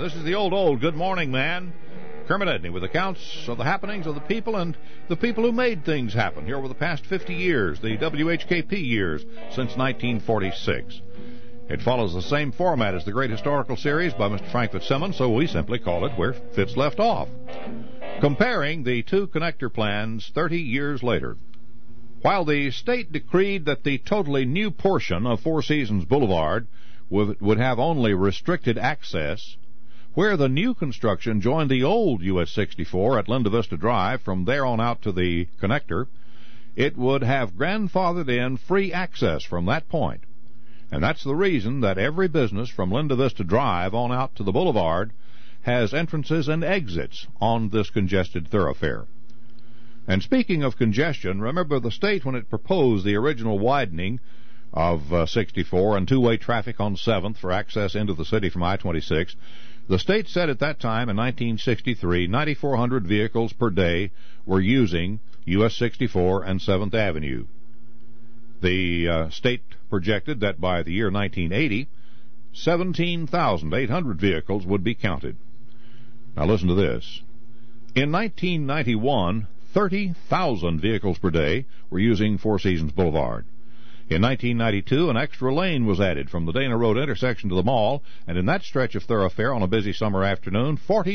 This is the old Good Morning Man. Kermit Edney with accounts of the happenings of the people and the people who made things happen here over the past 50 years, the WHKP years since 1946. It follows the same format as the Great Historical Series by Mr. Frank Fitzsimmons, so we simply call it Where Fitz Left Off. Comparing the two connector plans 30 years later. While the state decreed that the totally new portion of Four Seasons Boulevard would have only restricted access, where the new construction joined the old US 64 at Linda Vista Drive from there on out to the connector, it would have grandfathered in free access from that point. And that's the reason that every business from Linda Vista Drive on out to the boulevard has entrances and exits on this congested thoroughfare. And speaking of congestion, remember the state, when it proposed the original widening of 64 and two-way traffic on 7th for access into the city from I-26, the state said at that time in 1963, 9,400 vehicles per day were using US 64 and 7th Avenue. The state projected that by the year 1980, 17,800 vehicles would be counted. Now listen to this. In 1991, 30,000 vehicles per day were using Four Seasons Boulevard. In 1992, an extra lane was added from the Dana Road intersection to the mall, and in that stretch of thoroughfare on a busy summer afternoon,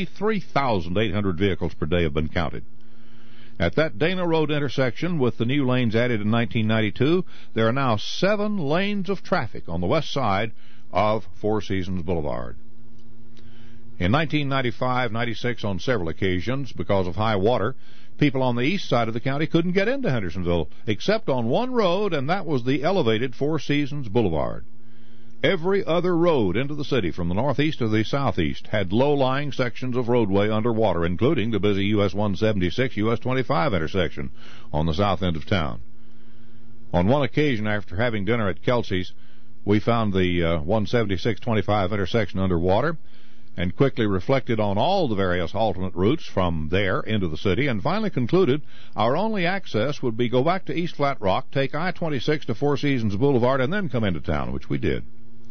43,800 vehicles per day have been counted. At that Dana Road intersection, with the new lanes added in 1992, there are now 7 lanes of traffic on the west side of Four Seasons Boulevard. In 1995-96, on several occasions, because of high water, people on the east side of the county couldn't get into Hendersonville except on one road, and that was the elevated Four Seasons Boulevard. Every other road into the city from the northeast to the southeast had low-lying sections of roadway underwater, including the busy US 176, US 25 intersection on the south end of town. On one occasion, after having dinner at Kelsey's, we found the 176-25 intersection underwater and quickly reflected on all the various alternate routes from there into the city, and finally concluded our only access would be go back to East Flat Rock, take I-26 to Four Seasons Boulevard, and then come into town, which we did.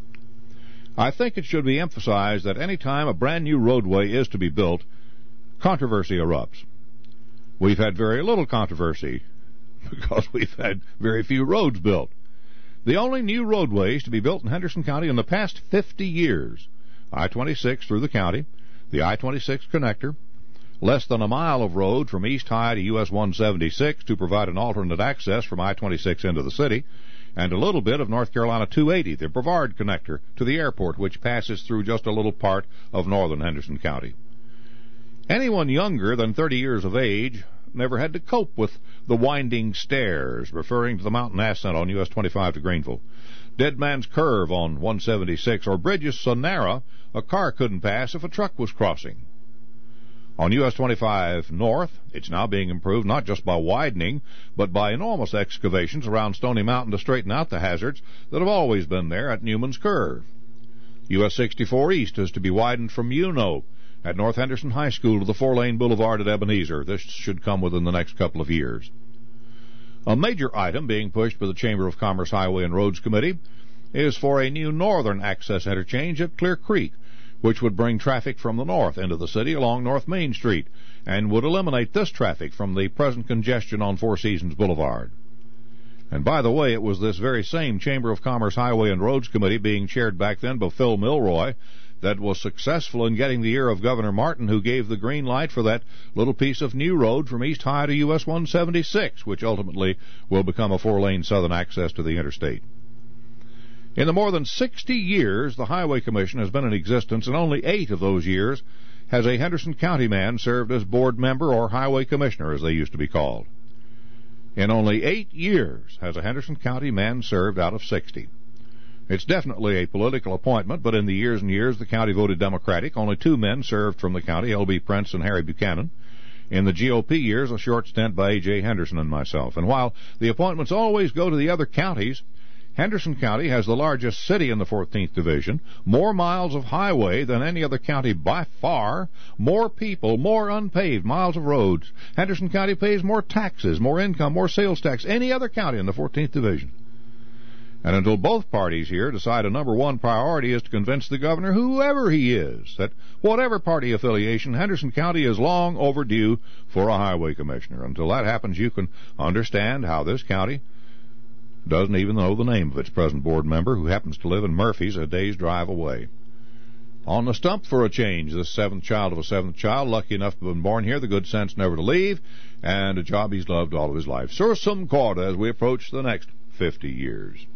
I think it should be emphasized that any time a brand new roadway is to be built, controversy erupts. We've had very little controversy because we've had very few roads built. The only new roadways to be built in Henderson County in the past 50 years, I-26 through the county, the I-26 connector, less than a mile of road from East High to US 176 to provide an alternate access from I-26 into the city, and a little bit of North Carolina 280, the Brevard connector to the airport, which passes through just a little part of northern Henderson County. Anyone younger than 30 years of age never had to cope with the winding stairs, referring to the mountain ascent on US 25 to Greenville, Dead Man's Curve on 176, or bridges so narrow a car couldn't pass if a truck was crossing. On US 25 North, it's now being improved not just by widening, but by enormous excavations around Stony Mountain to straighten out the hazards that have always been there at Newman's Curve. US 64 East is to be widened from Uno at North Henderson High School to the 4-lane boulevard at Ebenezer. This should come within the next couple of years. A major item being pushed by the Chamber of Commerce Highway and Roads Committee is for a new northern access interchange at Clear Creek, which would bring traffic from the north into the city along North Main Street and would eliminate this traffic from the present congestion on Four Seasons Boulevard. And by the way, it was this very same Chamber of Commerce Highway and Roads Committee, being chaired back then by Phil Milroy, that was successful in getting the ear of Governor Martin, who gave the green light for that little piece of new road from East High to US 176, which ultimately will become a 4-lane southern access to the interstate. In the more than 60 years the Highway Commission has been in existence, and only 8 of those years has a Henderson County man served as board member, or highway commissioner as they used to be called. In only 8 years has a Henderson County man served out of 60. It's definitely a political appointment, but in the years and years the county voted Democratic, only 2 men served from the county, L.B. Prince and Harry Buchanan. In the GOP years, a short stint by A.J. Henderson and myself. And while the appointments always go to the other counties, Henderson County has the largest city in the 14th Division, more miles of highway than any other county by far, more people, more unpaved miles of roads. Henderson County pays more taxes, more income, more sales tax, any other county in the 14th Division. And until both parties here decide a number one priority is to convince the governor, whoever he is, that whatever party affiliation, Henderson County is long overdue for a highway commissioner. Until that happens, you can understand how this county doesn't even know the name of its present board member, who happens to live in Murphy's, a day's drive away. On the stump for a change, this seventh child of a seventh child, lucky enough to have been born here, the good sense never to leave, and a job he's loved all of his life. Sursum corda as we approach the next 50 years.